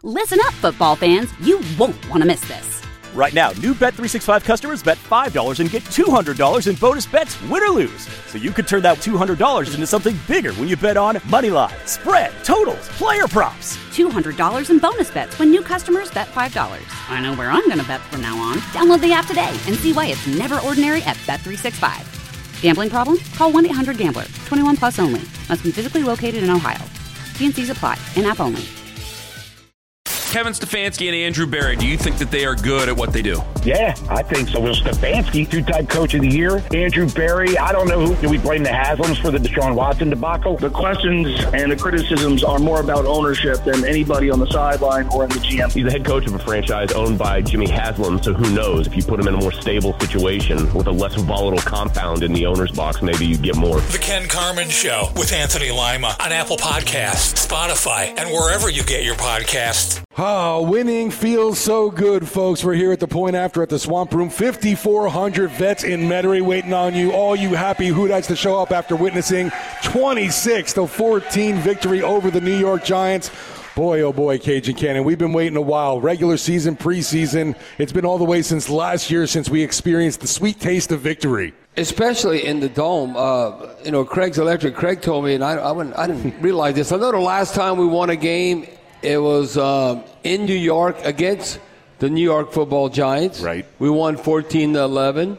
Listen up, football fans. You won't want to miss this. Right now, new Bet365 customers bet $5 and get $200 in bonus bets, win or lose. So you could turn that $200 into something bigger when you bet on money line, spread, totals, player props. $200 in bonus bets when new customers bet $5. I know where I'm going to bet from now on. Download the app today and see why it's never ordinary at Bet365. Gambling problem? Call 1-800-GAMBLER. 21 plus only. Must be physically located in Ohio. T&Cs apply. In-app only. Kevin Stefanski and Andrew Berry, do you think that they are good at what they do? Yeah, I think so. Well, Stefanski, two-time coach of the year. Andrew Berry, I don't know who. Do we blame the Haslams for the Deshaun Watson debacle? The questions and the criticisms are more about ownership than anybody on the sideline or in the GM. He's the head coach of a franchise owned by Jimmy Haslam, so who knows? If you put him in a more stable situation with a less volatile compound in the owner's box, maybe you get more. The Ken Carman Show with Anthony Lima on Apple Podcasts, Spotify, and wherever you get your podcasts. Winning feels so good, folks. We're here at the Point After at the Swamp Room. 5,400 vets in Metairie waiting on you. All you happy Hootites to show up after witnessing 26-14 victory over the New York Giants. Boy, oh boy, Cajun Cannon, we've been waiting a while. Regular season, preseason. It's been all the way since last year since we experienced the sweet taste of victory. Especially in the Dome. Craig's Electric. Craig told me, and I didn't realize this. I know the last time we won a game, it was in New York against the New York Football Giants. Right. We won 14-11.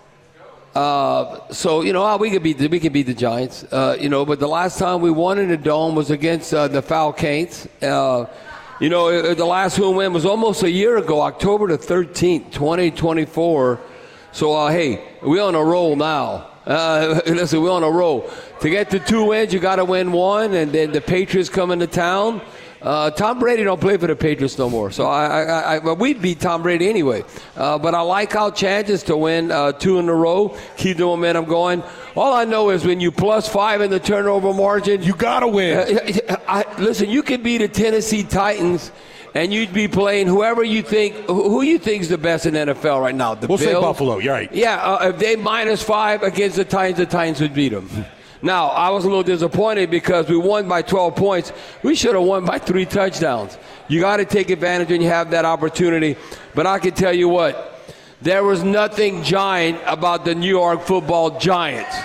We could beat the Giants. But the last time we won in the Dome was against the Falcons. The last home win was almost a year ago, October the 13th, 2024. So, hey, we're on a roll now. Listen, we're on a roll. To get to 2 wins, you got to win one, and then the Patriots come into town. Tom Brady don't play for the Patriots no more, so we beat Tom Brady anyway. But I like our chances to win 2 in a row, keep the momentum going. All I know is when you +5 in the turnover margin, you gotta win. Listen, you can beat the Tennessee Titans, and you'd be playing who you think's the best in the NFL right now. We'll say Buffalo. You're right. Yeah, if they -5 against the Titans would beat them. Now, I was a little disappointed because we won by 12 points. We should have won by 3 touchdowns. You got to take advantage when you have that opportunity. But I can tell you what, there was nothing giant about the New York Football Giants.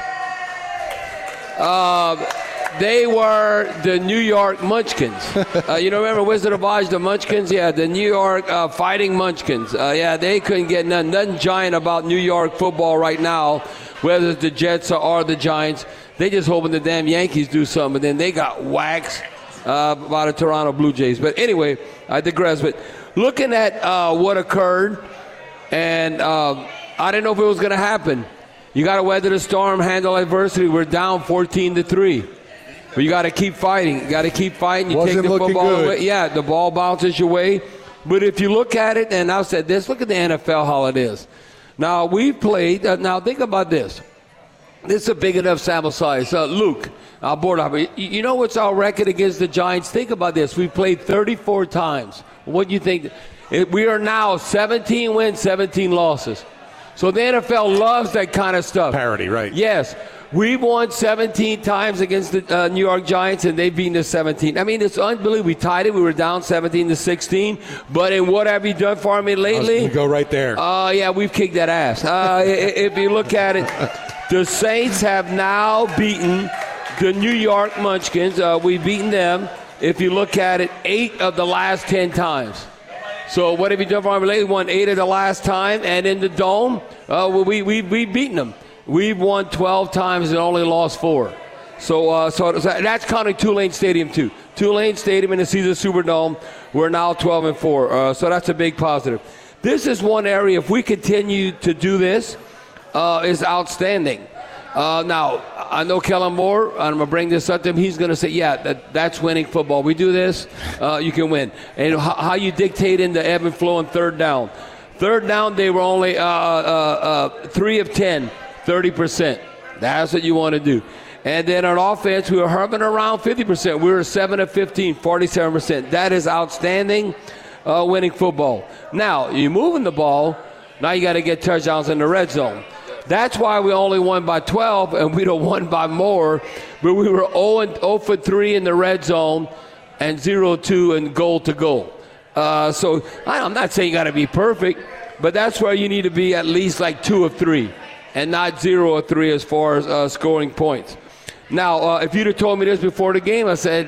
They were the New York Munchkins. Remember Wizard of Oz, the Munchkins? Yeah, the New York Fighting Munchkins. They couldn't get nothing giant about New York football right now, whether it's the Jets or the Giants. They just hoping the damn Yankees do something, and then they got waxed by the Toronto Blue Jays. But anyway, I digress. But looking at what occurred, and I didn't know if it was going to happen. You got to weather the storm, handle adversity. We're down 14-3. But you got to keep fighting. You got to keep fighting. You take the football away. Yeah, the ball bounces your way. But if you look at it, and I said this, look at the NFL how it is. Now, we played. Now, think about this. This is a big enough sample size. Luke, our board operator, you know what's our record against the Giants? Think about this. We played 34 times. What do you think? We are now 17 wins, 17 losses. So the NFL loves that kind of stuff. Parity, right. Yes. We've won 17 times against the New York Giants, and they've beaten us 17. I mean, it's unbelievable. We tied it. We were down 17-16. But in what have you done for me lately? You go right there. We've kicked that ass. If you look at it, the Saints have now beaten the New York Munchkins. We've beaten them, if you look at it, 8 of the last 10 times. So what have you done for me lately? We won 8 of the last time, and in the Dome, we've beaten them. We've won 12 times and only lost 4. So that's counting Tulane Stadium, too. Tulane Stadium in the Caesars Superdome, we're now 12-4. So that's a big positive. This is one area, if we continue to do this, is outstanding. Now, I know Kellen Moore, I'm going to bring this up to him. He's going to say, that's winning football. We do this, you can win. And how you dictate in the ebb and flow on third down. Third down, they were only 3 of 10. 30%. That's what you want to do. And then on offense, we were hovering around 50%. We were 7 of 15, 47%. That is outstanding winning football. Now, you're moving the ball. Now you got to get touchdowns in the red zone. That's why we only won by 12, and we'd have won by more. But we were 0 for 3 in the red zone and 0-2 in goal to goal. So I'm not saying you got to be perfect, but that's where you need to be at least like 2 of 3 and not 0 of 3 as far as scoring points. Now, if you'd have told me this before the game, I said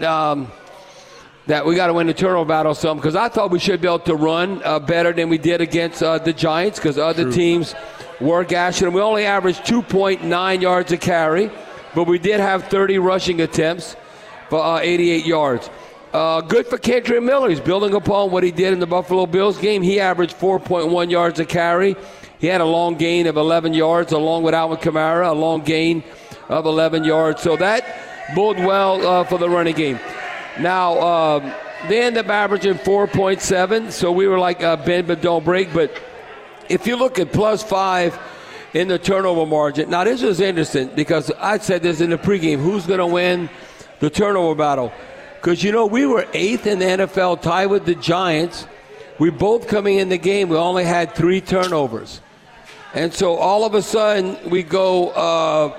that we got to win the turnover battle some, because I thought we should be able to run better than we did against the Giants, because other teams were gashing them. We only averaged 2.9 yards a carry, but we did have 30 rushing attempts for 88 yards. Good for Kendrick Miller. He's building upon what he did in the Buffalo Bills game. He averaged 4.1 yards a carry. He had a long gain of 11 yards, along with Alvin Kamara, a long gain of 11 yards. So that bode well for the running game. Now, they ended up averaging 4.7, so we were like bend but don't break. But if you look at +5 in the turnover margin, now this was interesting because I said this in the pregame, who's going to win the turnover battle? Because, we were 8th in the NFL, tied with the Giants. We both coming in the game, we only had 3 turnovers. And so all of a sudden, we go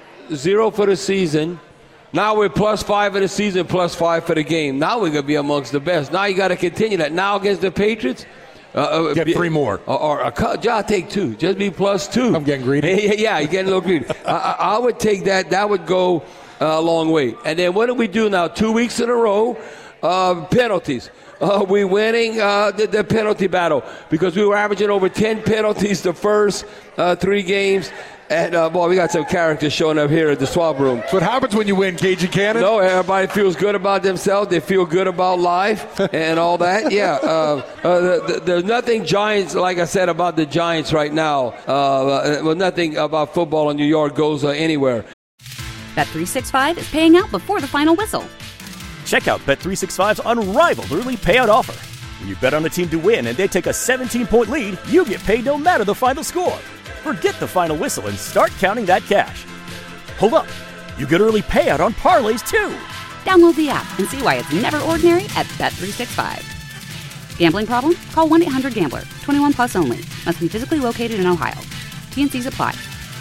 0 for the season. Now we're +5 in the season, +5 for the game. Now we're going to be amongst the best. Now you got to continue that. Now against the Patriots, get 3 more. I'll take 2. Just be +2. I'm getting greedy. Yeah, you're getting a little greedy. I would take that. That would go a long way. And then what do we do now? 2 weeks in a row, penalties. We're winning the penalty battle because we were averaging over 10 penalties the first 3 games. And, we got some characters showing up here at the swap room. That's what happens when you win, Cajun Cannon. No, everybody feels good about themselves. They feel good about life and all that. Yeah. There's nothing Giants, like I said, about the Giants right now. Nothing about football in New York goes anywhere. Bet365 is paying out before the final whistle. Check out Bet365's unrivaled early payout offer. When you bet on a team to win and they take a 17-point lead, you get paid no matter the final score. Forget the final whistle and start counting that cash. Hold up. You get early payout on parlays, too. Download the app and see why it's never ordinary at Bet365. Gambling problem? Call 1-800-GAMBLER. 21 plus only. Must be physically located in Ohio. T&Cs apply.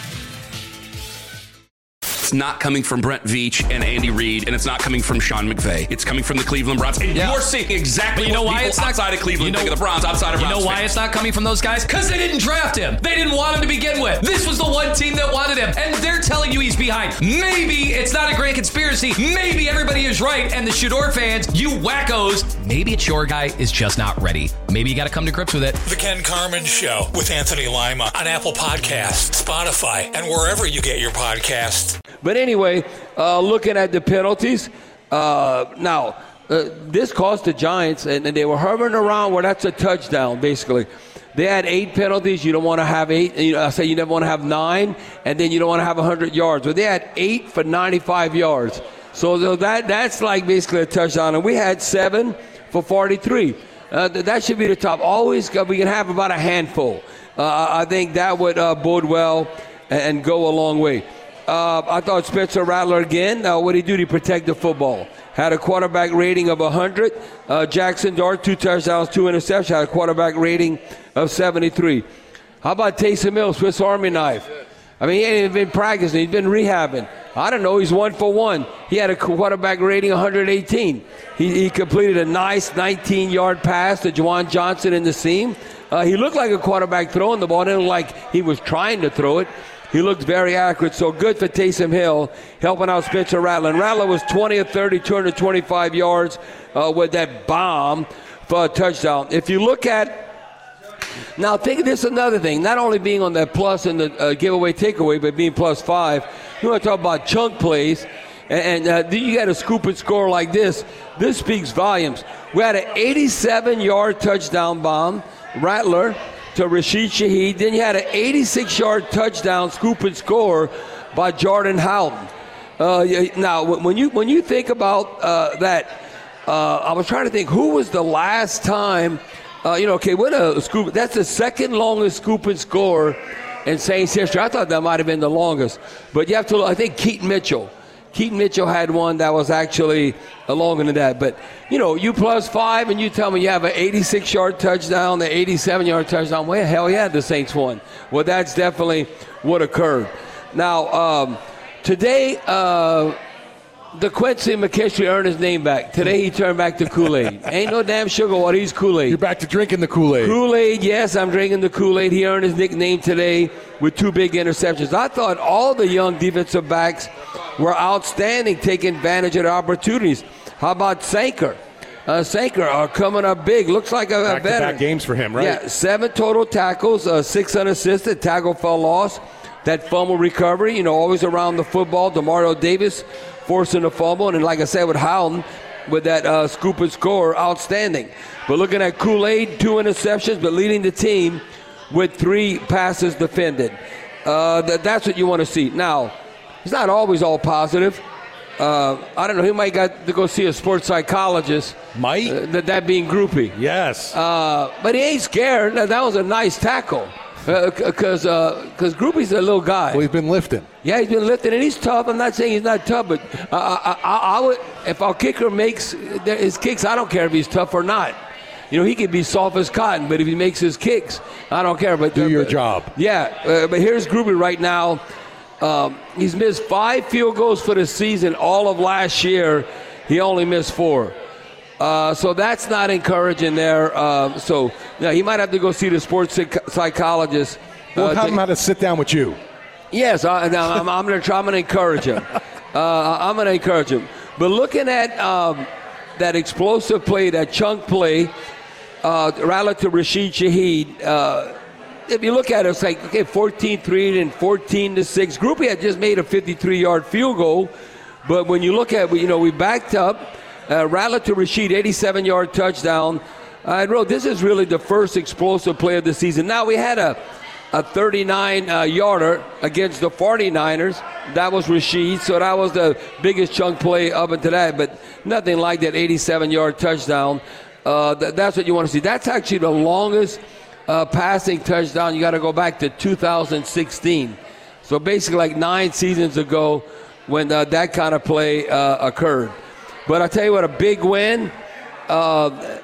It's not coming from Brent Veach and Andy Reid, and it's not coming from Sean McVay. It's coming from the Cleveland Browns. And you're seeing exactly what people outside of Cleveland think of the Browns, outside of Browns. You know why it's not coming from those guys? Because they didn't draft him. They didn't want him to begin with. This was the one team that wanted him, and they're telling you he's behind. Maybe it's not a grand conspiracy. Maybe everybody is right, and the Shador fans, you wackos, maybe it's your guy is just not ready. Maybe you got to come to grips with it. The Ken Carman Show with Anthony Lima on Apple Podcasts, Spotify, and wherever you get your podcasts. But anyway, looking at the penalties, this cost the Giants, and they were hovering around where that's a touchdown, basically. They had 8 penalties. You don't want to have 8. I say you never want to have 9, and then you don't want to have 100 yards. But they had 8 for 95 yards. So that's like basically a touchdown. And we had 7 for 43. That should be the top. Always we can have about a handful. I think that would bode well and go a long way. I thought Spencer Rattler again. What did he do to protect the football? Had a quarterback rating of 100. Jackson Dart, 2 touchdowns, 2 interceptions. Had a quarterback rating of 73. How about Taysom Hill, Swiss Army knife? I mean, he ain't even been practicing. He's been rehabbing. I don't know. He's 1 for 1. He had a quarterback rating 118. He completed a nice 19-yard pass to Juwan Johnson in the seam. He looked like a quarterback throwing the ball. It didn't look like he was trying to throw it. He looked very accurate, so good for Taysom Hill, helping out Spencer Rattler. And Rattler was 20 of 30, 225 yards with that bomb for a touchdown. If you look at now, think this is another thing. Not only being on that plus in the giveaway takeaway, but being +5. You want to talk about chunk plays, and you got a scoop and score like this. This speaks volumes. We had an 87-yard touchdown bomb, Rattler, to Rashid Shaheed. Then you had an 86-yard touchdown scoop and score by Jordan Howden. Now, when you think about that, I was trying to think who was the last time. What a scoop. That's the second longest scoop and score in Saints history. I thought that might have been the longest. But you have to look, I think Keaton Mitchell. Keaton Mitchell had one that was actually longer than that. But, you +5 and you tell me you have an 86-yard touchdown, an 87-yard touchdown. Well, hell yeah, the Saints won. Well, that's definitely what occurred. Now, today, DeQuincy McKinstry earned his name back. Today he turned back to Kool-Aid. Ain't no damn sugar water. He's Kool-Aid. You're back to drinking the Kool-Aid. Kool-Aid, yes, I'm drinking the Kool-Aid. He earned his nickname today with 2 big interceptions. I thought all the young defensive backs were outstanding, taking advantage of the opportunities. How about Sanker? Sanker are coming up big. Looks like a veteran. Back-to-back games for him, right? Yeah, 7 total tackles, 6 unassisted, tackle for loss. That fumble recovery, always around the football. Demario Davis forcing the fumble. And like I said, with Howden, with that scoop and score, outstanding. But looking at Kool-Aid, 2 interceptions, but leading the team with 3 passes defended. That's what you want to see. Now, it's not always all positive. I don't know. He might got to go see a sports psychologist. Might? That being Groupie. Yes. But he ain't scared. That was a nice tackle. Because Groupie's a little guy. Well, he's been lifting. Yeah, he's been lifting, and he's tough. I'm not saying he's not tough, but I would, if our kicker makes his kicks, I don't care if he's tough or not. He could be soft as cotton, but if he makes his kicks, I don't care. But do your job. Yeah, but here's Groupie right now. He's missed 5 field goals for the season. All of last year, he only missed 4. So that's not encouraging there. So he might have to go see the sports psychologist. We'll have him how to sit down with you. Yes, I'm going to encourage him. I'm going to encourage him. But looking at that explosive play, that chunk play, rally to Rashid Shaheed. If you look at it, it's like 14-3 and 14-6. Groupie had just made a 53-yard field goal, but when you look at, we backed up. Rally to Rashid, 87-yard touchdown. I wrote, this is really the first explosive play of the season. Now, we had a 39-yarder against the 49ers. That was Rashid, so that was the biggest chunk play up until that, but nothing like that 87-yard touchdown. That's what you want to see. That's actually the longest passing touchdown. You got to go back to 2016. So basically like 9 seasons ago when that kind of play occurred. But I tell you what, a big win. But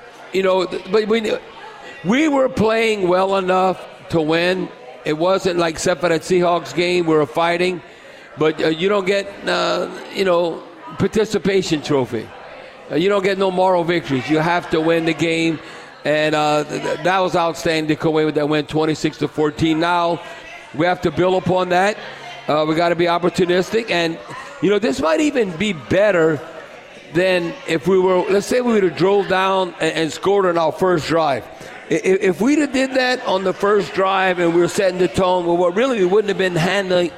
we were playing well enough to win. It wasn't like except for that Seahawks game, we were fighting. But you don't get, participation trophy. You don't get no moral victories. You have to win the game. And that was outstanding to come away with that win, 26-14. Now we have to build upon that. We got to be opportunistic. And, this might even be better than if we were, let's say we would have drove down and scored on our first drive. If we'd have did that on the first drive and we were setting the tone, well, really we wouldn't have been handling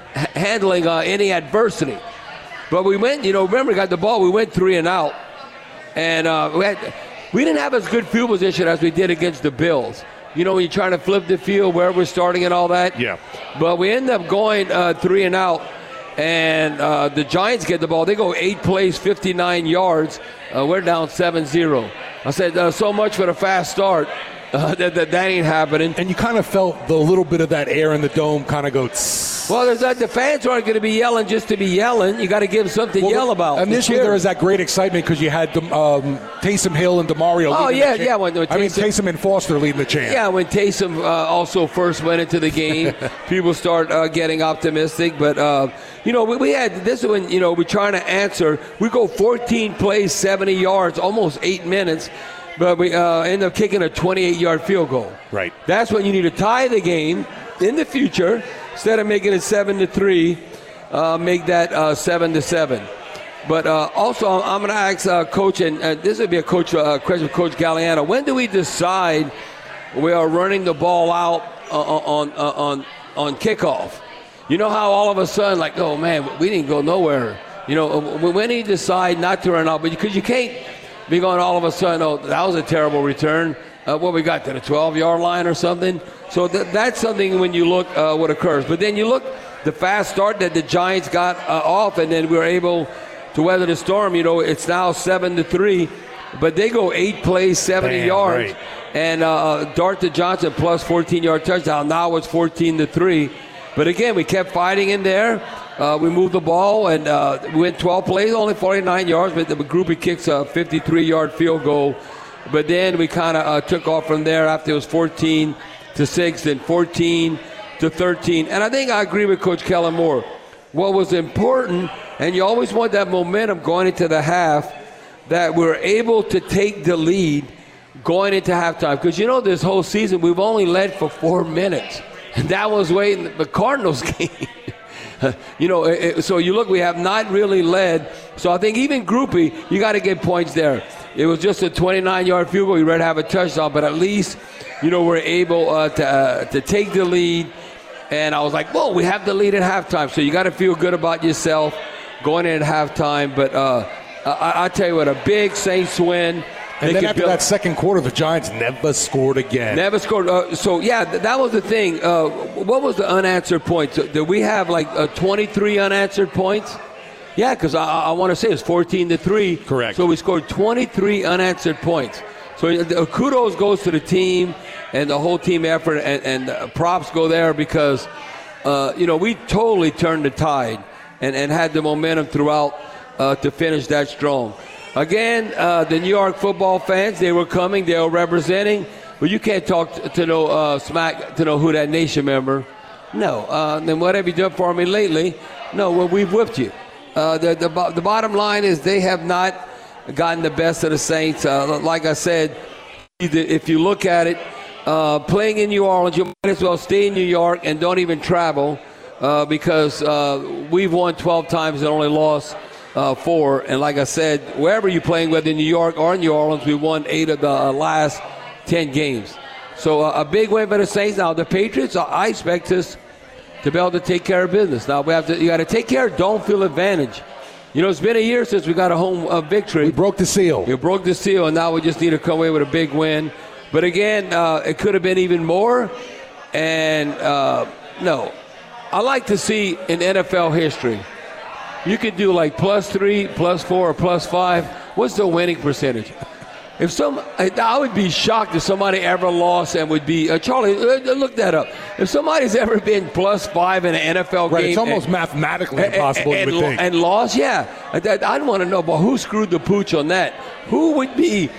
any adversity. But we went, remember, we got the ball, we went 3 and out. And we didn't have as good field position as we did against the Bills. When you're trying to flip the field, where we're starting and all that. Yeah. But we end up going 3 and out. And the Giants get the ball. They go 8 plays, 59 yards. We're down 7-0. I said, so much for the fast start. That ain't happening. And you kind of felt the little bit of that air in the dome kind of go tss. Well, the fans aren't going to be yelling just to be yelling. You got to give them something to yell about. Initially, there was that great excitement because you had Taysom Hill and DeMario. Oh, yeah. Taysom and Foster leading the chant. Yeah, when Taysom also first went into the game, people start getting optimistic. But, we had this when, we're trying to answer. We go 14 plays, 70 yards, almost 8 minutes. But we end up kicking a 28-yard field goal. Right. That's when you need to tie the game in the future. Instead of making it 7-3, make that 7-7. But also, I'm going to ask Coach, and this would be a question of Coach Galliano. When do we decide we are running the ball out on kickoff? You know how all of a sudden, like, oh, man, we didn't go nowhere. When do you decide not to run out? But because you can't be going all of a sudden, oh, that was a terrible return. What we got to the 12-yard line or something. So that's something when you look what occurs. But then you look the fast start that the Giants got off, and then we were able to weather the storm. It's now 7-3, but they go 8 plays, 70 yards, right. And Dart to Johnson plus 14-yard touchdown. Now it's 14-3. But again, we kept fighting in there. We moved the ball, and we went 12 plays, only 49 yards, but the Groupie kicks a 53-yard field goal. But then we kind of took off from there after it was 14-6 and 14-13. And I think I agree with Coach Kellen Moore. What was important And you always want that momentum going into the half, that we're able to take the lead going into halftime. Because, this whole season we've only led for 4 minutes. And that was waiting the Cardinals game. So you look, we have not really led. So I think even groupie, you got to get points there. It was just a 29-yard field goal. You ready to have a touchdown, but at least, we're able to take the lead. And I was like, whoa, we have the lead at halftime. So you got to feel good about yourself going in at halftime. But I tell you what, a big Saints win. And then after that second quarter, the Giants never scored again. Never scored. That was the thing. What was the unanswered points? Did we have 23 unanswered points? Yeah, because I want to say it's 14-3. Correct. So we scored 23 unanswered points. So kudos goes to the team and the whole team effort, and props go there because, we totally turned the tide and had the momentum throughout to finish that strong. Again, the New York football fans, they were coming, they were representing, but you can't talk to no smack to no Who Dat Nation member. No. Then what have you done for me lately? No, well, we've whipped you. The bottom line is they have not gotten the best of the Saints. Like I said, if you look at it, playing in New Orleans, you might as well stay in New York and don't even travel because we've won 12 times and only lost 4. And like I said, wherever you're playing, whether in New York or New Orleans, we won 8 of the last 10 games. So a big win for the Saints. Now, the Patriots, I expect us to be able to take care of business. Now, you got to take care of don't feel advantage. It's been a year since we got a home victory. We broke the seal. We broke the seal, and now we just need to come away with a big win. But again, it could have been even more. And no, I like to see in NFL history, you could do like +3, +4, or +5. What's the winning percentage? I would be shocked if somebody ever lost and would be Charlie. Look that up. If somebody's ever been +5 in an NFL game, it's almost mathematically impossible. You would think. And lost, yeah. I'd want to know, but who screwed the pooch on that? Who would be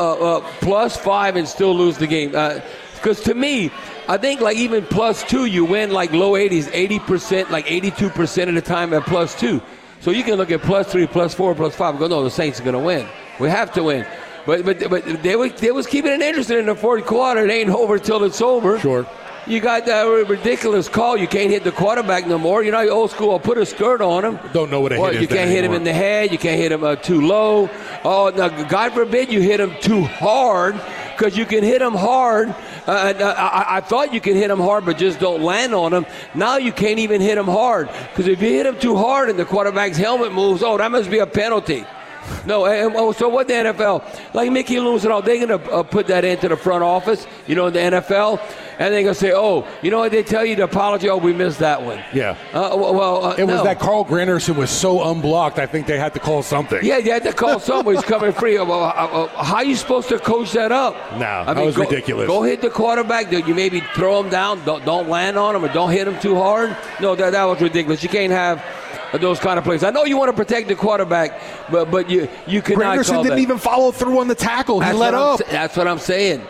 +5 and still lose the game? Because to me, I think even +2, you win low 80s, 80%, 82% of the time at +2. So you can look at +3, +4, +5 and go, no, the Saints are going to win. We have to win. But they was keeping it interesting in the fourth quarter. It ain't over till it's over. Sure. You got that ridiculous call. You can't hit the quarterback no more. Old school. I'll put a skirt on him. Don't know what a hit is. You can't hit him in the head. You can't hit him too low. Oh, now, God forbid you hit him too hard, because you can hit him hard. I thought you could hit him hard, but just don't land on him. Now you can't even hit him hard, because if you hit him too hard and the quarterback's helmet moves, that must be a penalty. No, so what the NFL, like Mickey Loomis and all, they're going to put that into the front office, in the NFL, and they're going to say, what they tell you to apologize, we missed that one. Yeah. It was that Carl Granderson was so unblocked, I think they had to call something. Yeah, they had to call somebody who's coming free. How are you supposed to coach that up? No, that was ridiculous. Go hit the quarterback. You maybe throw him down, don't land on him, or don't hit him too hard. No, that was ridiculous. You can't have those kind of plays. I know you want to protect the quarterback, but you cannot Granderson call that. didn't even follow through on the tackle. He let up. That's what I'm saying.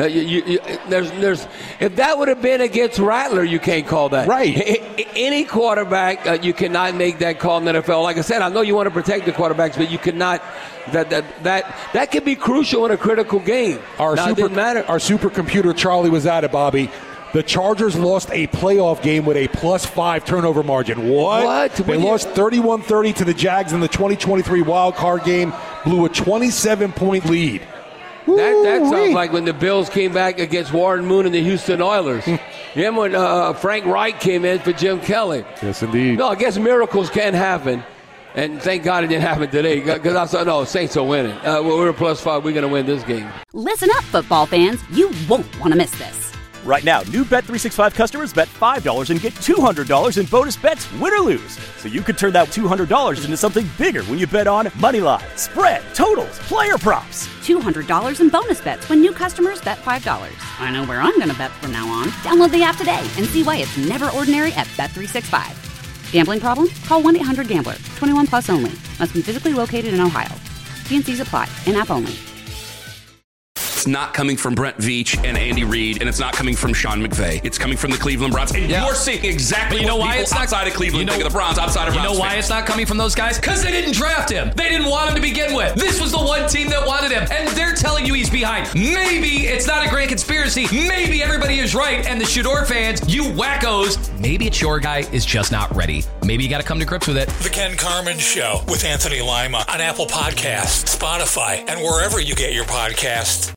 There's if that would have been against Rattler, you can't call that. Right. Any quarterback, you cannot make that call in the NFL. Like I said, I know you want to protect the quarterbacks, but you cannot. That could be crucial in a critical game. It didn't matter. Our supercomputer Charlie was at it, Bobby. The Chargers lost a playoff game with a +5 turnover margin. What? They lost 31-30 to the Jags in the 2023 wild card game, blew a 27-point lead. That sounds like when the Bills came back against Warren Moon and the Houston Oilers. Remember when Frank Reich came in for Jim Kelly? Yes, indeed. No, I guess miracles can happen. And thank God it didn't happen today, because I said, no, Saints are winning. We're +5. We're going to win this game. Listen up, football fans. You won't want to miss this. Right now, new Bet365 customers bet $5 and get $200 in bonus bets, win or lose. So you could turn that $200 into something bigger when you bet on Moneyline, spread, totals, player props. $200 in bonus bets when new customers bet $5. I know where I'm going to bet from now on. Download the app today and see why it's never ordinary at Bet365. Gambling problem? Call 1-800-GAMBLER. 21 plus only. Must be physically located in Ohio. T&Cs apply. In-app only. It's not coming from Brett Veach and Andy Reid, and it's not coming from Sean McVay. It's coming from the Cleveland Browns. And you're seeing exactly what people outside of Cleveland think of the Browns, outside of Browns. You know why it's not coming from those guys? Because they didn't draft him. They didn't want him to begin with. This was the one team that wanted him, and they're telling you he's behind. Maybe it's not a grand conspiracy. Maybe everybody is right, and the Shador fans, you wackos, maybe it's your guy is just not ready. Maybe you got to come to grips with it. The Ken Carman Show with Anthony Lima on Apple Podcasts, Spotify, and wherever you get your podcasts.